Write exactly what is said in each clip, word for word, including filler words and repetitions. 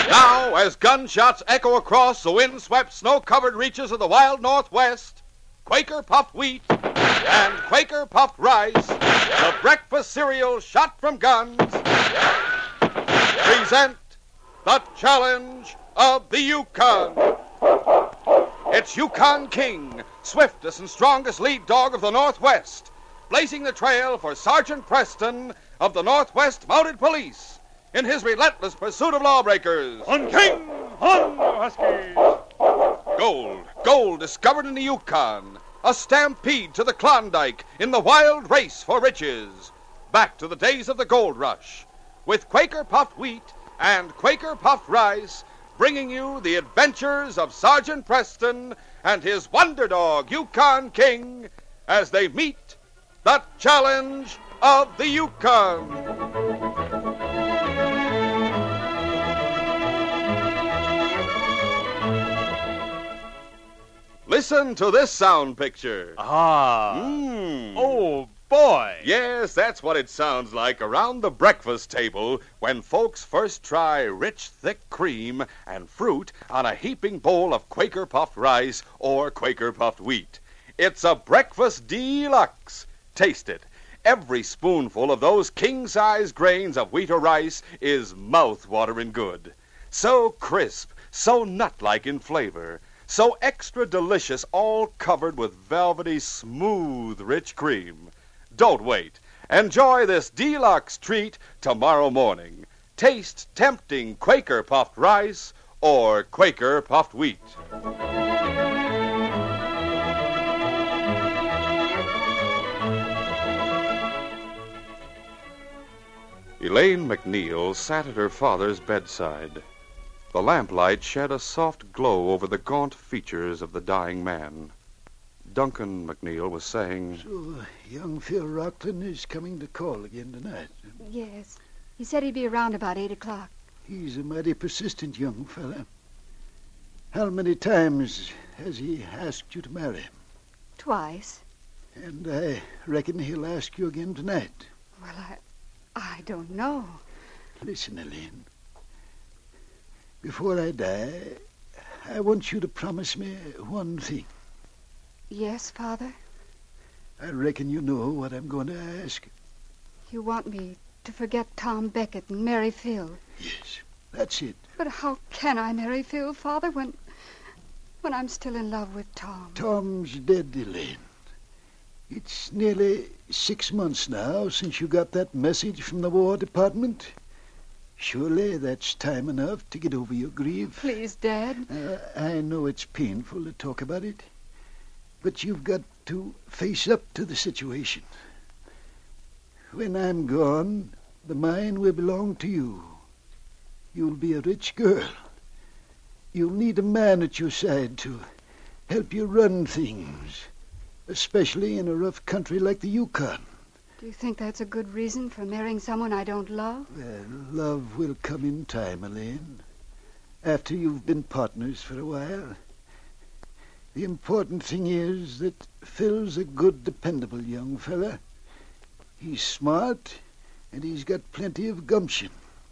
Now, as gunshots echo across the wind-swept, snow-covered reaches of the wild Northwest, Quaker puffed wheat and Quaker puffed rice, the breakfast cereal shot from guns, present the challenge of the Yukon. It's Yukon King, swiftest and strongest lead dog of the Northwest, blazing the trail for Sergeant Preston of the Northwest Mounted Police in his relentless pursuit of lawbreakers. On King! On, Huskies! Gold, gold discovered in the Yukon. A stampede to the Klondike in the wild race for riches. Back to the days of the gold rush, with Quaker puffed wheat and Quaker puffed rice, bringing you the adventures of Sergeant Preston and his wonder dog, Yukon King, as they meet the challenge of the Yukon. Listen to this sound picture. Ah. Mm. Oh, boy. Yes, that's what it sounds like around the breakfast table when folks first try rich, thick cream and fruit on a heaping bowl of Quaker puffed rice or Quaker puffed wheat. It's a breakfast deluxe. Taste it. Every spoonful of those king-size grains of wheat or rice is mouth-watering good. So crisp, so nut-like in flavor, so extra delicious, all covered with velvety, smooth, rich cream. Don't wait. Enjoy this deluxe treat tomorrow morning. Taste tempting Quaker puffed rice or Quaker puffed wheat. Elaine McNeil sat at her father's bedside. The lamplight shed a soft glow over the gaunt features of the dying man. Duncan McNeil was saying, So, young Phil Rockland is coming to call again tonight. Yes. He said he'd be around about eight o'clock. He's a mighty persistent young fella. How many times has he asked you to marry him? Twice. And I reckon he'll ask you again tonight. Well, I... I don't know. Listen, Elaine. Before I die, I want you to promise me one thing. Yes, Father? I reckon you know what I'm going to ask. You want me to forget Tom Beckett and marry Phil? Yes, that's it. But how can I marry Phil, Father, when... when I'm still in love with Tom? Tom's dead, Elaine. It's nearly six months now since you got that message from the War Department. Surely that's time enough to get over your grief. Please, Dad. Uh, I know it's painful to talk about it, but you've got to face up to the situation. When I'm gone, the mine will belong to you. You'll be a rich girl. You'll need a man at your side to help you run things, especially in a rough country like the Yukon. Do you think that's a good reason for marrying someone I don't love? Well, love will come in time, Elaine, after you've been partners for a while. The important thing is that Phil's a good, dependable young fella. He's smart, and he's got plenty of gumption.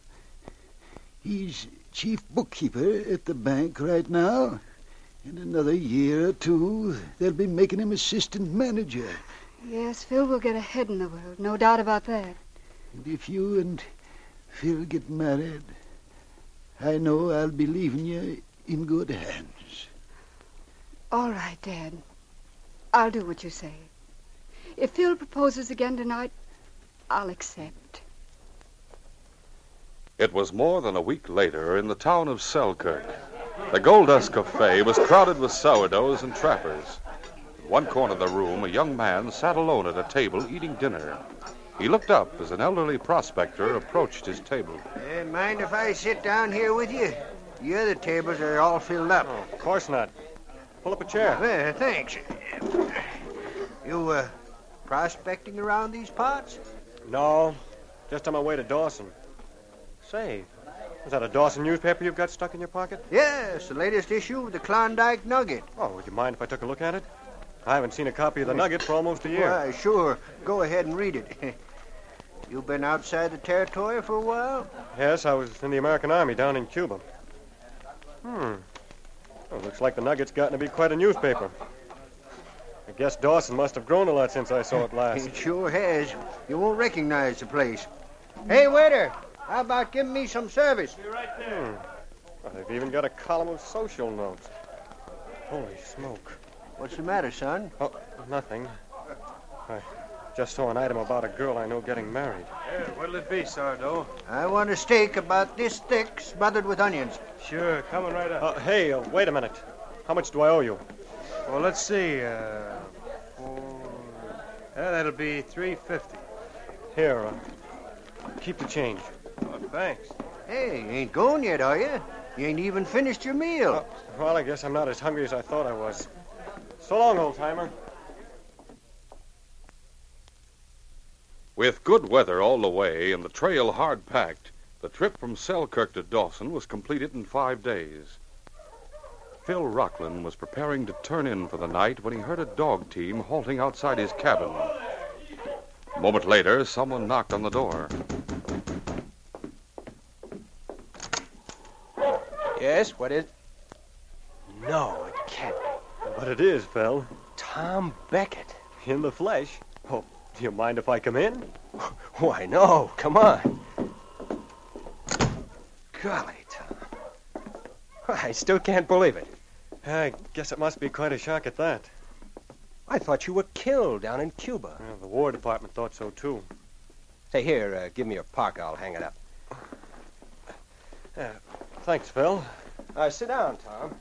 He's chief bookkeeper at the bank right now. In another year or two, they'll be making him assistant manager. Yes, Phil will get ahead in the world, no doubt about that. And if you and Phil get married, I know I'll be leaving you in good hands. All right, Dad. I'll do what you say. If Phil proposes again tonight, I'll accept. It was more than a week later in the town of Selkirk. The Gold Dust Cafe was crowded with sourdoughs and trappers. In one corner of the room, a young man sat alone at a table eating dinner. He looked up as an elderly prospector approached his table. Uh, mind if I sit down here with you? The other tables are all filled up. Oh, of course not. Pull up a chair. Well, thanks. You, uh, prospecting around these parts? No, just on my way to Dawson. Say, is that a Dawson newspaper you've got stuck in your pocket? Yes, the latest issue of the Klondike Nugget. Oh, would you mind if I took a look at it? I haven't seen a copy of the Nugget for almost a year. Why, sure. Go ahead and read it. You've been outside the territory for a while? Yes, I was in the American Army down in Cuba. Hmm. Well, looks like the Nugget's gotten to be quite a newspaper. I guess Dawson must have grown a lot since I saw it last. It sure has. You won't recognize the place. Hey, waiter, how about giving me some service? Be right there. Hmm. Well, they've even got a column of social notes. Holy smoke. What's the matter, son? Oh, nothing. I just saw an item about a girl I know getting married. Yeah, what'll it be, Sardo? I want a steak about this thick, smothered with onions. Sure, coming right up. Uh, hey, uh, wait a minute. How much do I owe you? Well, let's see. Uh, four... Yeah, that'll be three fifty. Here, uh, keep the change. Oh, thanks. Hey, you ain't going yet, are you? You ain't even finished your meal. Uh, well, I guess I'm not as hungry as I thought I was. So long, old-timer. With good weather all the way and the trail hard packed, the trip from Selkirk to Dawson was completed in five days. Phil Rockland was preparing to turn in for the night when he heard a dog team halting outside his cabin. A moment later, someone knocked on the door. Yes, what is... No, it can't be. But it is, Phil. Tom Beckett. In the flesh. Oh, do you mind if I come in? Why, no. Come on. Golly, Tom. I still can't believe it. I guess it must be quite a shock at that. I thought you were killed down in Cuba. Well, the War Department thought so, too. Say, here, uh, give me your parka. I'll hang it up. Uh, thanks, Phil. Uh, sit down, Tom.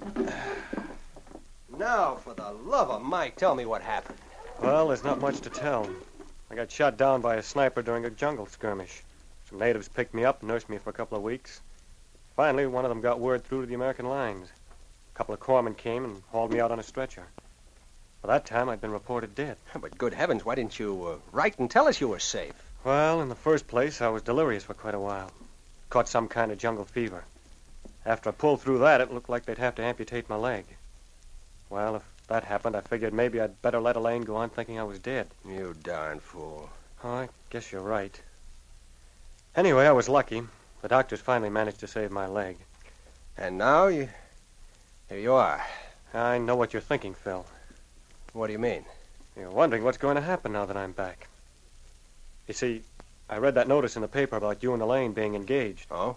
Now, for the love of Mike, tell me what happened. Well, there's not much to tell. I got shot down by a sniper during a jungle skirmish. Some natives picked me up and nursed me for a couple of weeks. Finally, one of them got word through to the American lines. A couple of corpsmen came and hauled me out on a stretcher. By that time, I'd been reported dead. But good heavens, why didn't you uh, write and tell us you were safe? Well, in the first place, I was delirious for quite a while. Caught some kind of jungle fever. After I pulled through that, it looked like they'd have to amputate my leg. Well, if that happened, I figured maybe I'd better let Elaine go on thinking I was dead. You darn fool. Oh, I guess you're right. Anyway, I was lucky. The doctors finally managed to save my leg. And now you... Here you are. I know what you're thinking, Phil. What do you mean? You're wondering what's going to happen now that I'm back. You see, I read that notice in the paper about you and Elaine being engaged. Oh?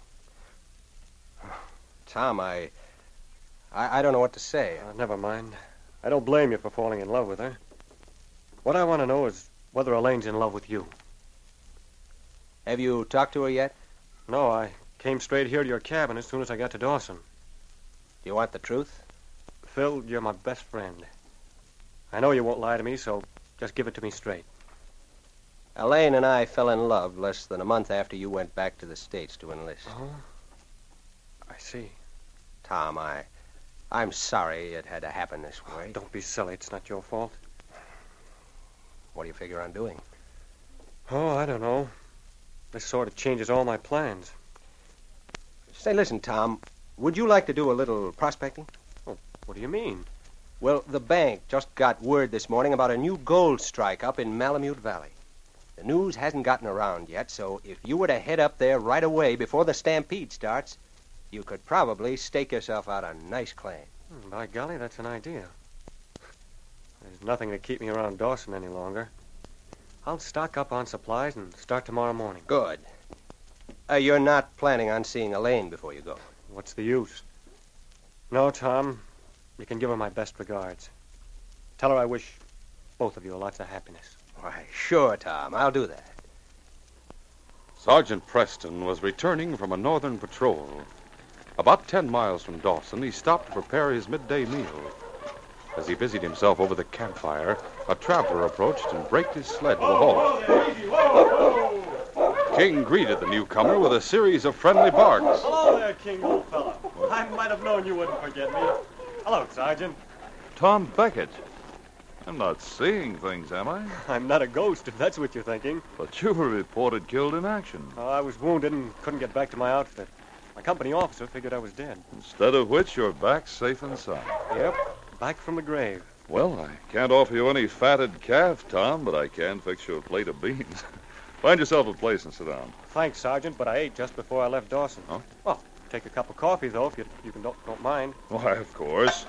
Tom, I... I, I don't know what to say. Uh, never mind. I don't blame you for falling in love with her. What I want to know is whether Elaine's in love with you. Have you talked to her yet? No, I came straight here to your cabin as soon as I got to Dawson. Do you want the truth? Phil, you're my best friend. I know you won't lie to me, so just give it to me straight. Elaine and I fell in love less than a month after you went back to the States to enlist. Oh? I see. Tom, I... I'm sorry it had to happen this way. Don't be silly. It's not your fault. What do you figure on doing? Oh, I don't know. This sort of changes all my plans. Say, listen, Tom. Would you like to do a little prospecting? Oh, what do you mean? Well, the bank just got word this morning about a new gold strike up in Malamute Valley. The news hasn't gotten around yet, so if you were to head up there right away before the stampede starts, you could probably stake yourself out a nice claim. Hmm, by golly, that's an idea. There's nothing to keep me around Dawson any longer. I'll stock up on supplies and start tomorrow morning. Good. Uh, you're not planning on seeing Elaine before you go? What's the use? No, Tom. You can give her my best regards. Tell her I wish both of you lots of happiness. Why, sure, Tom. I'll do that. Sergeant Preston was returning from a northern patrol. About ten miles from Dawson, he stopped to prepare his midday meal. As he busied himself over the campfire, a traveler approached and braked his sled to a halt. King greeted the newcomer with a series of friendly barks. Hello there, King, old fella. I might have known you wouldn't forget me. Hello, Sergeant. Tom Beckett. I'm not seeing things, am I? I'm not a ghost, if that's what you're thinking. But you were reported killed in action. Oh, I was wounded and couldn't get back to my outfit. My company officer figured I was dead. Instead of which, you're back safe and sound. Yep, back from the grave. Well, I can't offer you any fatted calf, Tom, but I can fix you a plate of beans. Find yourself a place and sit down. Thanks, Sergeant, but I ate just before I left Dawson. Huh? Well, take a cup of coffee, though, if you, you can don't, don't mind. Why, of course.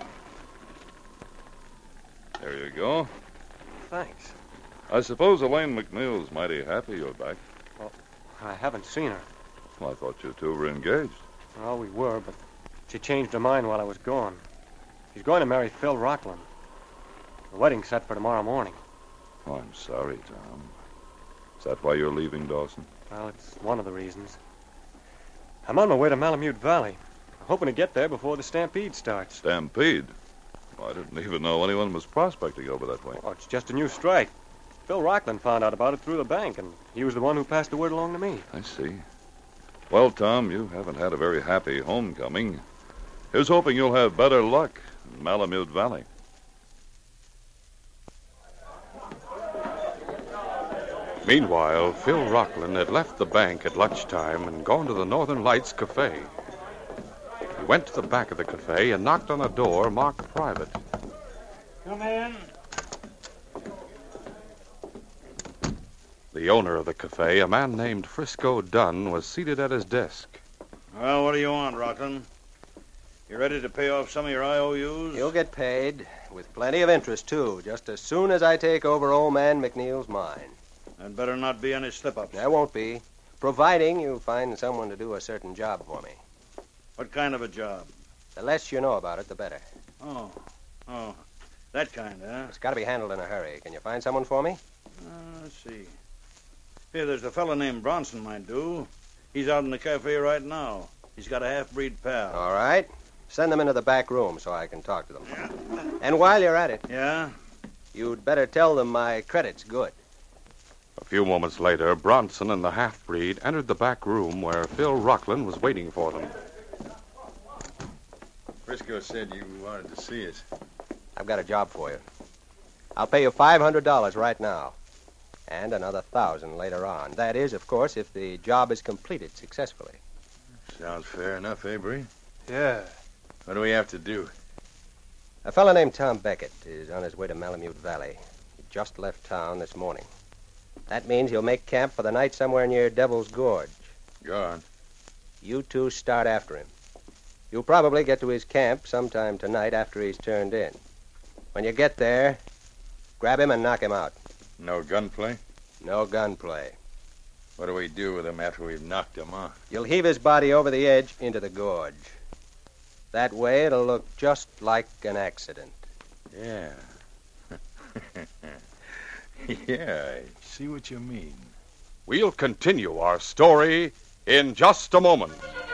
There you go. Thanks. I suppose Elaine McNeil's mighty happy you're back. I haven't seen her. Well, I thought you two were engaged. Well, we were, but she changed her mind while I was gone. She's going to marry Phil Rockland. The wedding's set for tomorrow morning. Oh, I'm sorry, Tom. Is that why you're leaving Dawson? Well, it's one of the reasons. I'm on my way to Malamute Valley. I'm hoping to get there before the stampede starts. Stampede? Well, I didn't even know anyone was prospecting over that way. Oh, it's just a new strike. Phil Rockland found out about it through the bank, and he was the one who passed the word along to me. I see. Well, Tom, you haven't had a very happy homecoming. Here's hoping you'll have better luck in Malamute Valley. Meanwhile, Phil Rockland had left the bank at lunchtime and gone to the Northern Lights Cafe. He went to the back of the cafe and knocked on a door marked private. Come in. The owner of the cafe, a man named Frisco Dunn, was seated at his desk. Well, what do you want, Rockland? You ready to pay off some of your I O Us? You'll get paid, with plenty of interest, too, just as soon as I take over old man McNeil's mine. There'd better not be any slip-ups. There won't be, providing you find someone to do a certain job for me. What kind of a job? The less you know about it, the better. Oh, oh, that kind, huh? It's got to be handled in a hurry. Can you find someone for me? Uh, let's see. Here, there's a fellow named Bronson might do. He's out in the cafe right now. He's got a half-breed pal. All right. Send them into the back room so I can talk to them. Yeah. And while you're at it... Yeah? You'd better tell them my credit's good. A few moments later, Bronson and the half-breed entered the back room where Phil Rockland was waiting for them. Frisco said you wanted to see us. I've got a job for you. I'll pay you five hundred dollars right now. And another thousand later on. That is, of course, if the job is completed successfully. Sounds fair enough, eh, Bree? Yeah. What do we have to do? A fellow named Tom Beckett is on his way to Malamute Valley. He just left town this morning. That means he'll make camp for the night somewhere near Devil's Gorge. Go on. You two start after him. You'll probably get to his camp sometime tonight after he's turned in. When you get there, grab him and knock him out. No gunplay? No gunplay. What do we do with him after we've knocked him off? You'll heave his body over the edge into the gorge. That way it'll look just like an accident. Yeah. Yeah, I see what you mean. We'll continue our story in just a moment.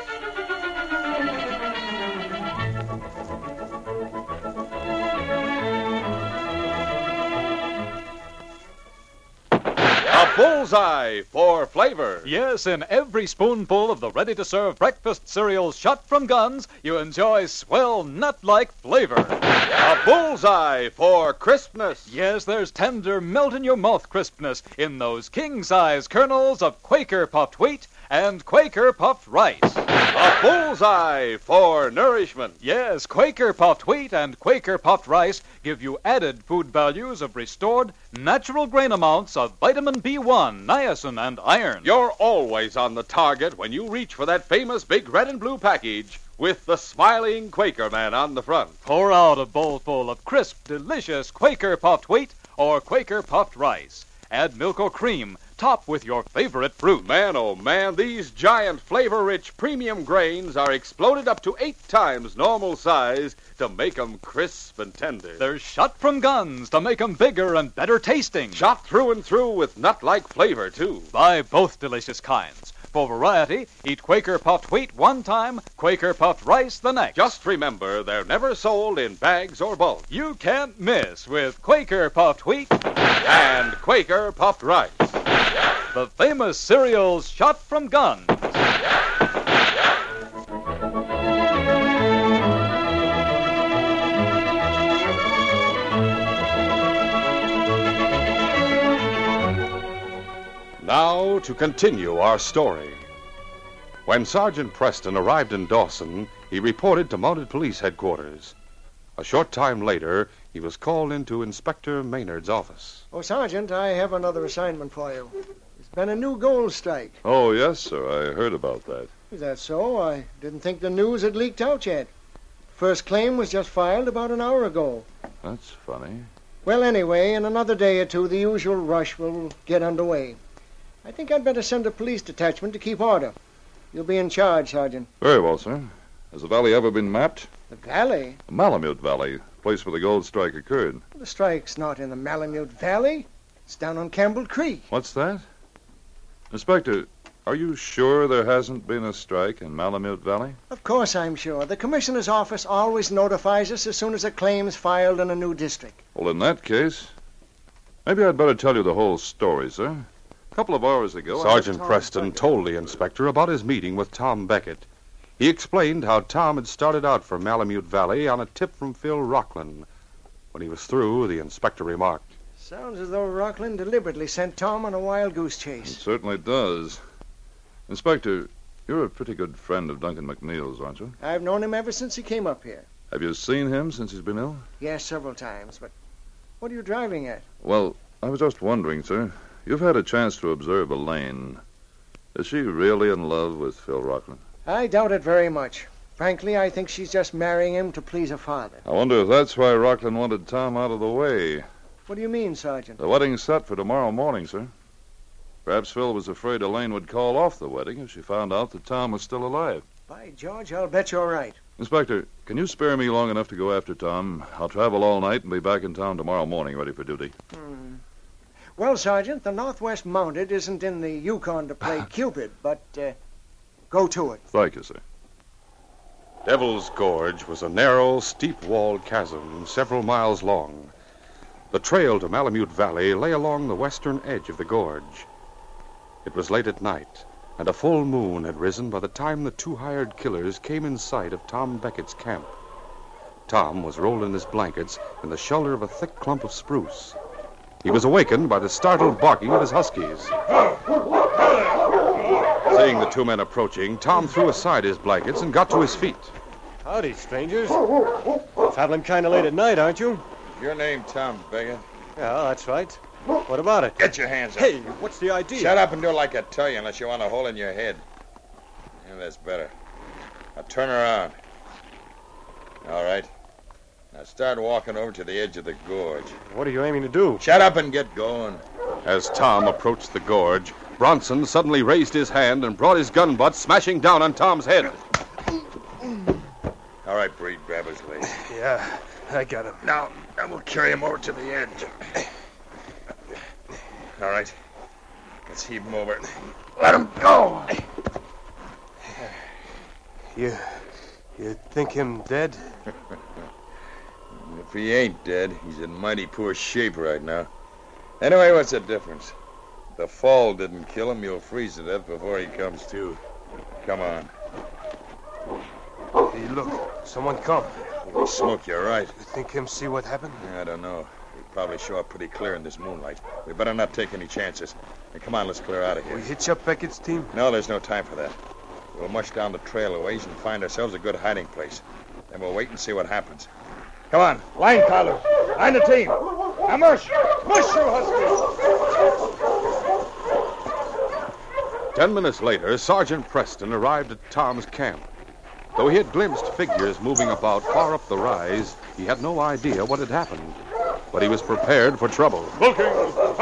A bullseye for flavor. Yes, in every spoonful of the ready-to-serve breakfast cereals shot from guns, you enjoy swell nut-like flavor. A bullseye for crispness. Yes, there's tender, melt-in-your-mouth crispness in those king-size kernels of Quaker puffed wheat and Quaker puffed rice. A bullseye for nourishment. Yes, Quaker puffed wheat and Quaker puffed rice give you added food values of restored, natural grain amounts of vitamin B one, niacin, and iron. You're always on the target when you reach for that famous big red and blue package with the smiling Quaker man on the front. Pour out a bowlful of crisp, delicious Quaker puffed wheat or Quaker puffed rice. Add milk or cream. Top with your favorite fruit. Man, oh man, these giant flavor-rich premium grains are exploded up to eight times normal size to make 'em crisp and tender. They're shot from guns to make 'em bigger and better tasting. Shot through and through with nut-like flavor, too. Buy both delicious kinds. For variety, eat Quaker puffed wheat one time, Quaker puffed rice the next. Just remember, they're never sold in bags or bulk. You can't miss with Quaker puffed wheat and Quaker puffed rice. The famous cereals shot from guns. Now to continue our story. When Sergeant Preston arrived in Dawson, he reported to Mounted Police Headquarters. A short time later, he was called into Inspector Maynard's office. Oh, Sergeant, I have another assignment for you. It's Been a new gold strike. Oh, yes, sir. I heard about that. Is that so? I didn't think the news had leaked out yet. First claim was just filed about an hour ago. That's funny. Well, anyway, in another day or two, the usual rush will get underway. I think I'd better send a police detachment to keep order. You'll be in charge, Sergeant. Very well, sir. Has the valley ever been mapped? The valley? The Malamute Valley, place where the gold strike occurred. The strike's not in the Malamute Valley. It's down on Campbell Creek. What's that? Inspector, are you sure there hasn't been a strike in Malamute Valley? Of course I'm sure. The commissioner's office always notifies us as soon as a claim's filed in a new district. Well, in that case, maybe I'd better tell you the whole story, sir. A couple of hours ago... Sergeant Preston told the inspector about his meeting with Tom Beckett. He explained how Tom had started out for Malamute Valley on a tip from Phil Rockland. When he was through, the inspector remarked, Sounds as though Rockland deliberately sent Tom on a wild goose It chase. certainly does. Inspector, you're a pretty good friend of Duncan McNeil's, aren't you? I've known him ever since he came up here. Have you seen him since he's been ill? Yes, several times, but what are you driving at? Well, I was just wondering, sir. You've had a chance to observe Elaine. Is she really in love with Phil Rockland? I doubt it very much. Frankly, I think she's just marrying him to please her father. I wonder if that's why Rockland wanted Tom out of the way. What do you mean, Sergeant? The wedding's set for tomorrow morning, sir. Perhaps Phil was afraid Elaine would call off the wedding if she found out that Tom was still alive. By George, I'll bet you're right. Inspector, can you spare me long enough to go after Tom? I'll travel all night and be back in town tomorrow morning ready for duty. Hmm. Well, Sergeant, the Northwest Mounted isn't in the Yukon to play Cupid, but uh, go to it. Thank you, sir. Devil's Gorge was a narrow, steep-walled chasm several miles long. The trail to Malamute Valley lay along the western edge of the gorge. It was late at night, and a full moon had risen by the time the two hired killers came in sight of Tom Beckett's camp. Tom was rolled in his blankets in the shelter of a thick clump of spruce. He was awakened by the startled barking of his huskies. Seeing the two men approaching, Tom threw aside his blankets and got to his feet. Howdy, strangers. Traveling kind of late at night, aren't you? Your name, Tom Beckett? Yeah, that's right. What about it? Get your hands up. Hey, what's the idea? Shut up and do like I tell you, unless you want a hole in your head. Yeah, that's better. Now turn around. All right. Now start walking over to the edge of the gorge. What are you aiming to do? Shut up and get going. As Tom approached the gorge, Bronson suddenly raised his hand and brought his gun butt smashing down on Tom's head. All right, Breed, grab his leg. Yeah, I got him. Now, now we'll carry him over to the edge. All right. Let's heave him over. Let him go. You, you think him dead? If he ain't dead, he's in mighty poor shape right now. Anyway, what's the difference? If the fall didn't kill him, you'll freeze to death before he comes to. Come on. Hey, look, someone come. Holy smoke, you're right. You think him see what happened? I don't know. He'll probably show up pretty clear in this moonlight. We better not take any chances. Hey, come on, let's clear out of here. We hitch up Beckett's team? No, there's no time for that. We'll mush down the trail a ways and find ourselves a good hiding place. Then we'll wait and see what happens. Come on, line collar. Line the team. Now mush. Mush, you huskies. Ten minutes later, Sergeant Preston arrived at Tom's camp. Though he had glimpsed figures moving about far up the rise, he had no idea what had happened. But he was prepared for trouble. Bull King!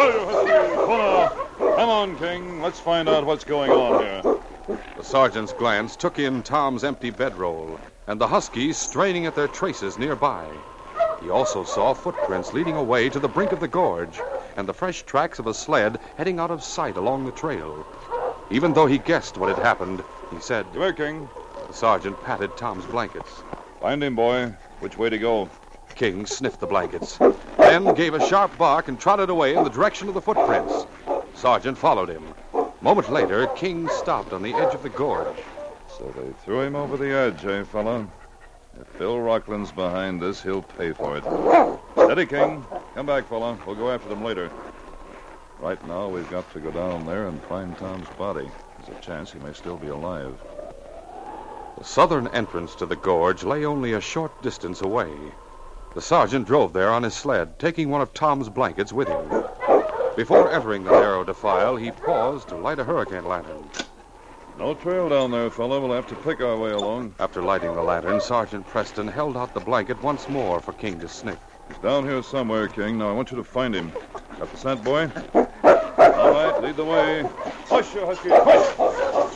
Come on, King. Let's find out what's going on here. The sergeant's glance took in Tom's empty bedroll and the huskies straining at their traces nearby. He also saw footprints leading away to the brink of the gorge and the fresh tracks of a sled heading out of sight along the trail. Even though he guessed what had happened, he said, Come here, King. The sergeant patted Tom's blankets. Find him, boy. Which way to go? King sniffed the blankets, then gave a sharp bark and trotted away in the direction of the footprints. Sergeant followed him. A moment later, King stopped on the edge of the gorge. So they threw him over the edge, eh, fella? If Phil Rockland's behind this, he'll pay for it. Steady, King. Come back, fella. We'll go after them later. Right now, we've got to go down there and find Tom's body. There's a chance he may still be alive. The southern entrance to the gorge lay only a short distance away. The sergeant drove there on his sled, taking one of Tom's blankets with him. Before entering the narrow defile, he paused to light a hurricane lantern. No trail down there, fella. We'll have to pick our way along. After lighting the lantern, Sergeant Preston held out the blanket once more for King to sniff. He's down here somewhere, King. Now, I want you to find him. Got the scent, boy? All right, lead the way. Push, you husky, push!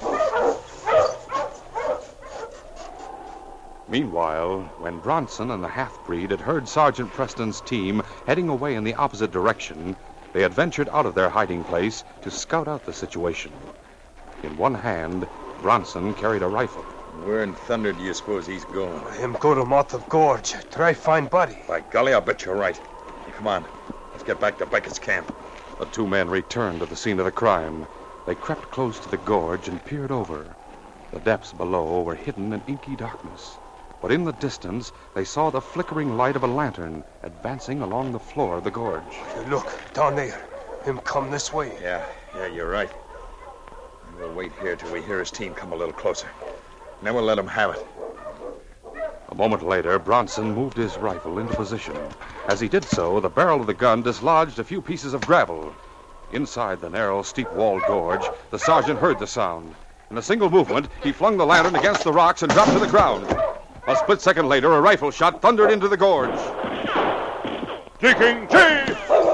Meanwhile, when Bronson and the half-breed had heard Sergeant Preston's team heading away in the opposite direction, they had ventured out of their hiding place to scout out the situation. In one hand, Bronson carried a rifle. Where in thunder do you suppose he's going? Him go to mouth of gorge. Try find Buddy. By golly, I'll bet you're right. Hey, come on. Let's get back to Beckett's camp. The two men returned to the scene of the crime. They crept close to the gorge and peered over. The depths below were hidden in inky darkness. But in the distance, they saw the flickering light of a lantern advancing along the floor of the gorge. Look, down there. Him come this way. Yeah, yeah, you're right. We'll wait here till we hear his team come a little closer. And then we'll let him have it. A moment later, Bronson moved his rifle into position. As he did so, the barrel of the gun dislodged a few pieces of gravel. Inside the narrow, steep-walled gorge, the sergeant heard the sound. In a single movement, he flung the lantern against the rocks and dropped to the ground. A split second later, a rifle shot thundered into the gorge. Gee, King, gee!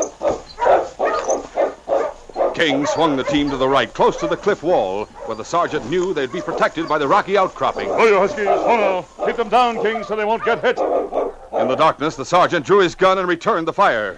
King swung the team to the right, close to the cliff wall, where the sergeant knew they'd be protected by the rocky outcropping. Oh, you huskies, oh no. Keep them down, King, so they won't get hit. In the darkness, the sergeant drew his gun and returned the fire.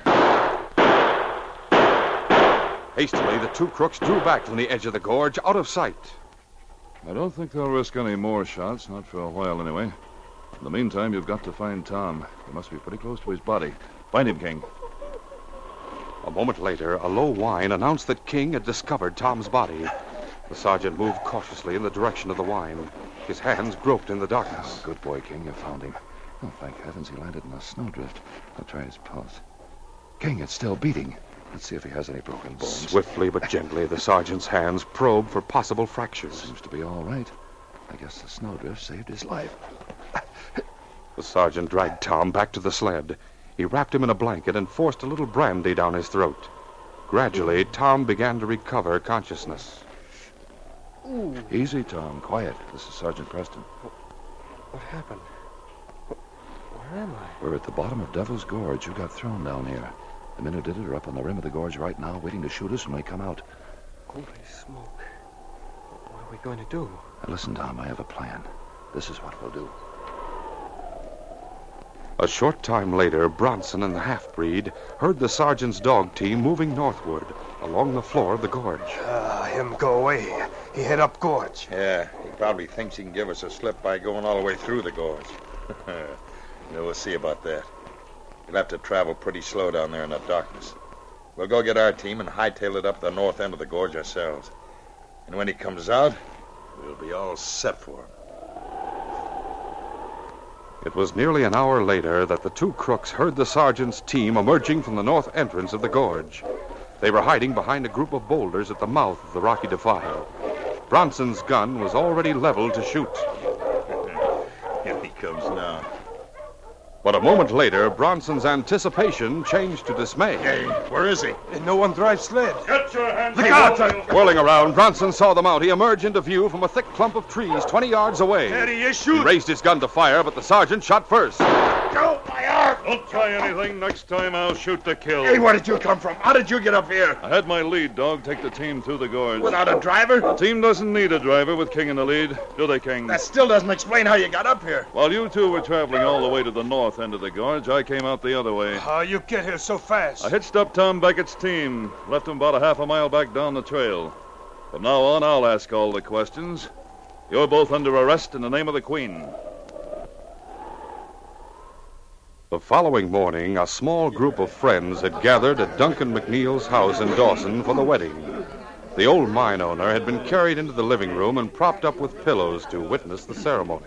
Hastily, the two crooks drew back from the edge of the gorge, out of sight. I don't think they'll risk any more shots, not for a while anyway. In the meantime, you've got to find Tom. He must be pretty close to his body. Find him, King. A moment later, a low whine announced that King had discovered Tom's body. The sergeant moved cautiously in the direction of the whine. His hands groped in the darkness. Oh, good boy, King. You found him. Oh, thank heavens he landed in a snowdrift. I'll try his pulse. King, it's still beating. Let's see if he has any broken bones. Swiftly but gently, the sergeant's hands probed for possible fractures. Seems to be all right. I guess the snowdrift saved his life. The sergeant dragged Tom back to the sled. He wrapped him in a blanket and forced a little brandy down his throat. Gradually, Tom began to recover consciousness. Ooh. Easy, Tom. Quiet. This is Sergeant Preston. What happened? Where am I? We're at the bottom of Devil's Gorge. You got thrown down here. The men who did it are up on the rim of the gorge right now, waiting to shoot us when we come out. Holy smoke. What are we going to do? Now listen, Tom, I have a plan. This is what we'll do. A short time later, Bronson and the half-breed heard the sergeant's dog team moving northward along the floor of the gorge. Ah, uh, him go away. He head up gorge. Yeah, he probably thinks he can give us a slip by going all the way through the gorge. No, we'll see about that. We'll have to travel pretty slow down there in the darkness. We'll go get our team and hightail it up the north end of the gorge ourselves. And when he comes out, we'll be all set for him. It was nearly an hour later that the two crooks heard the sergeant's team emerging from the north entrance of the gorge. They were hiding behind a group of boulders at the mouth of the rocky defile. Bronson's gun was already leveled to shoot. Here he comes now. But a moment later, Bronson's anticipation changed to dismay. Hey, where is he? And no one drives sled. Get your hands Look out! Whirling around, Bronson saw the Mountie emerge into view from a thick clump of trees twenty yards away. There he is, shoot! He raised his gun to fire, but the sergeant shot first. Go, my arm! Don't try anything. Next time I'll shoot to kill. Hey, where did you come from? How did you get up here? I had my lead dog take the team through the gorge. Without a driver? The team doesn't need a driver with King in the lead, do they, King? That still doesn't explain how you got up here. While you two were traveling all the way to the north end of the gorge, I came out the other way. How you get here so fast? I hitched up Tom Beckett's team, left him about a half a mile back down the trail. From now on, I'll ask all the questions. You're both under arrest in the name of the Queen. The following morning, a small group of friends had gathered at Duncan McNeil's house in Dawson for the wedding. The old mine owner had been carried into the living room and propped up with pillows to witness the ceremony.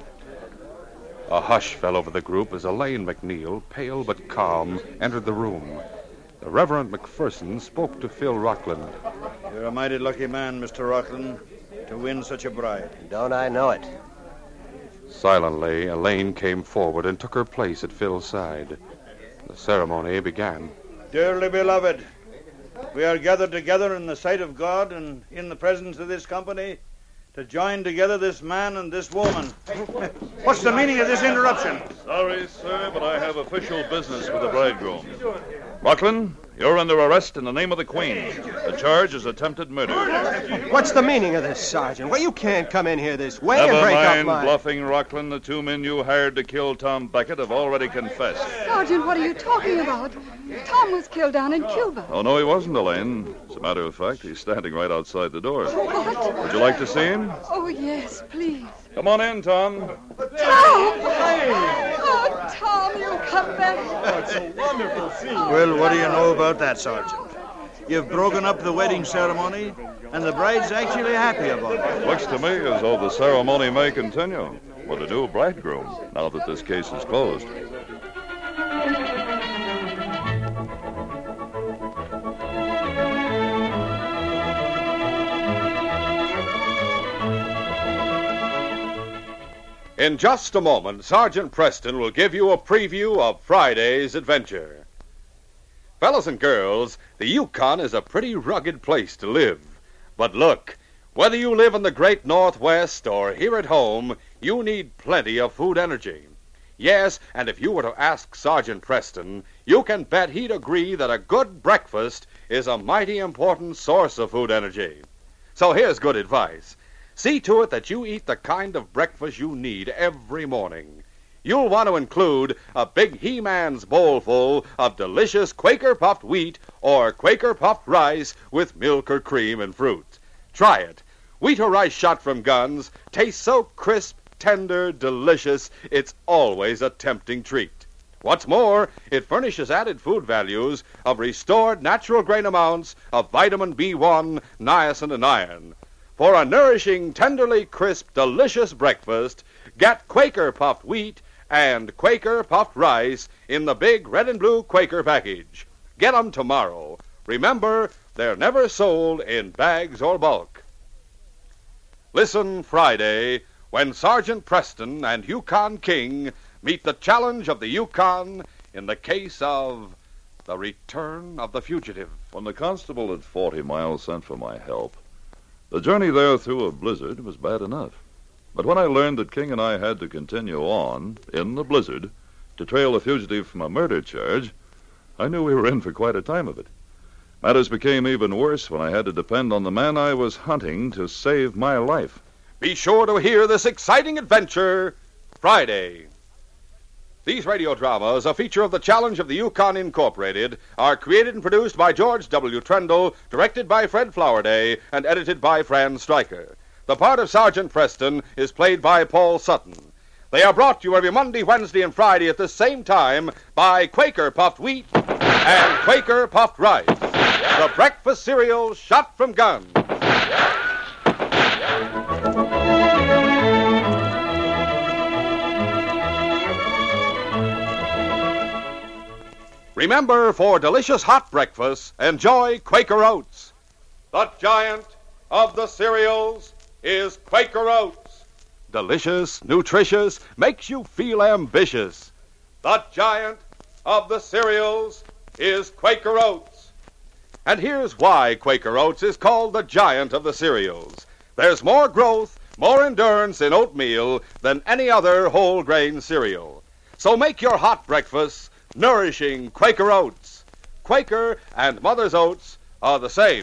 A hush fell over the group as Elaine McNeil, pale but calm, entered the room. The Reverend McPherson spoke to Phil Rockland. You're a mighty lucky man, Mister Rockland, to win such a bride. Don't I know it? Silently, Elaine came forward and took her place at Phil's side. The ceremony began. Dearly beloved, We are gathered together in the sight of God and in the presence of this company to join together this man and this woman. What's the meaning of this interruption? Sorry, sir, but I have official business with the bridegroom. Rockland, you're under arrest in the name of the Queen. The charge is attempted murder. What's the meaning of this, Sergeant? Well, you can't come in here this way Never and break mind up my... bluffing, Rockland. The two men you hired to kill Tom Beckett have already confessed. Sergeant, what are you talking about? Tom was killed down in Cuba. Oh, no, he wasn't, Elaine. As a matter of fact, he's standing right outside the door. What? Would you like to see him? Oh, yes, please. Come on in, Tom. Tom! Oh, Tom, you come back. Oh, it's so wonderful seeing you. Well, what do you know about that, Sergeant? You've broken up the wedding ceremony, and the bride's actually happy about it. Looks to me as though the ceremony may continue with a new bridegroom, now that this case is closed. In just a moment, Sergeant Preston will give you a preview of Friday's adventure. Fellas and girls, the Yukon is a pretty rugged place to live. But look, whether you live in the great Northwest or here at home, you need plenty of food energy. Yes, and if you were to ask Sergeant Preston, you can bet he'd agree that a good breakfast is a mighty important source of food energy. So here's good advice. See to it that you eat the kind of breakfast you need every morning. You'll want to include a big He-Man's bowl full of delicious Quaker puffed wheat or Quaker puffed rice with milk or cream and fruit. Try it. Wheat or rice shot from guns tastes so crisp, tender, delicious, it's always a tempting treat. What's more, it furnishes added food values of restored natural grain amounts of vitamin B one, niacin, and iron. For a nourishing, tenderly crisp, delicious breakfast, get Quaker puffed wheat and Quaker puffed rice in the big red and blue Quaker package. Get 'em tomorrow. Remember, they're never sold in bags or bulk. Listen Friday when Sergeant Preston and Yukon King meet the challenge of the Yukon in the case of the return of the fugitive. When the constable at Forty Mile sent for my help, the journey there through a blizzard was bad enough. But when I learned that King and I had to continue on, in the blizzard, to trail the fugitive from a murder charge, I knew we were in for quite a time of it. Matters became even worse when I had to depend on the man I was hunting to save my life. Be sure to hear this exciting adventure Friday. These radio dramas, a feature of the Challenge of the Yukon Incorporated, are created and produced by George W. Trendle, directed by Fred Flowerday, and edited by Fran Stryker. The part of Sergeant Preston is played by Paul Sutton. They are brought to you every Monday, Wednesday, and Friday at the same time by Quaker Puffed Wheat and Quaker Puffed Rice, the breakfast cereal shot from guns. Remember, for delicious hot breakfast, enjoy Quaker Oats. The giant of the cereals is Quaker Oats. Delicious, nutritious, makes you feel ambitious. The giant of the cereals is Quaker Oats. And here's why Quaker Oats is called the giant of the cereals. There's more growth, more endurance in oatmeal than any other whole grain cereal. So make your hot breakfast nourishing Quaker Oats. Quaker and Mother's Oats are the same.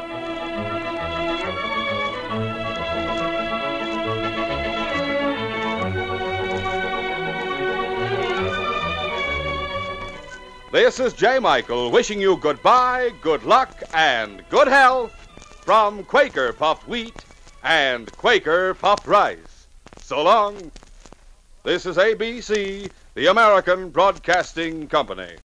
This is J. Michael wishing you goodbye, good luck, and good health from Quaker Puffed Wheat and Quaker Puffed Rice. So long. This is A B C, the American Broadcasting Company.